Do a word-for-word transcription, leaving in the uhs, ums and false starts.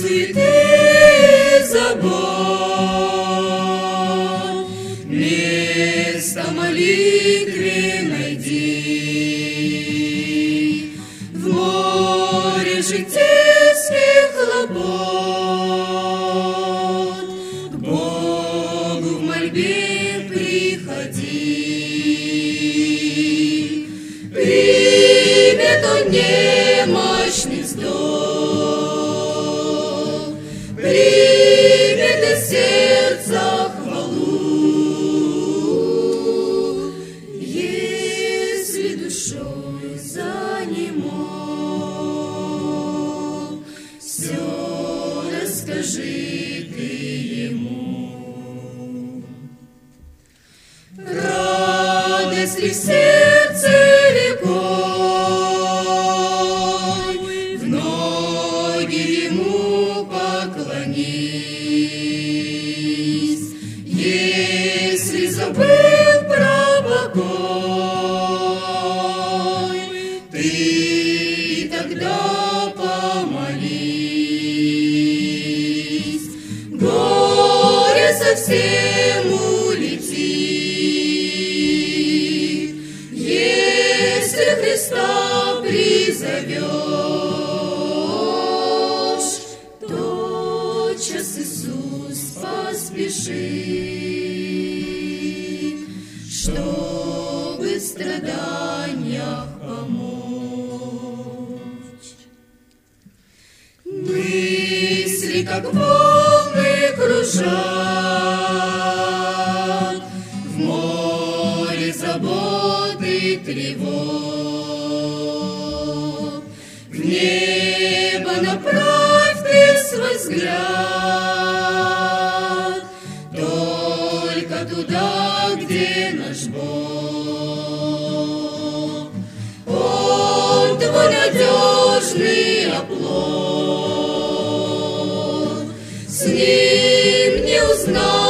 суеты и забот, место молитве найди. В море житейских хлопот к Богу в мольбе приходи. Примет он немощный вздох, примет из сердца хвалу, если душой занемог, все расскажи ты ему. Радость ли в сердце рекой, в ноги ему поклонись. Если забыл про покой, ты тогда помолись. Горе совсем улетит, если Христа призовешь, тотчас Иисус поспешит, чтобы в страданиях помочь. Мысли, как волны, кружат в море забот и тревог. В небо направь ты свой взгляд, только туда, где наш Бог. Он твой надежный оплот, с ним не узнать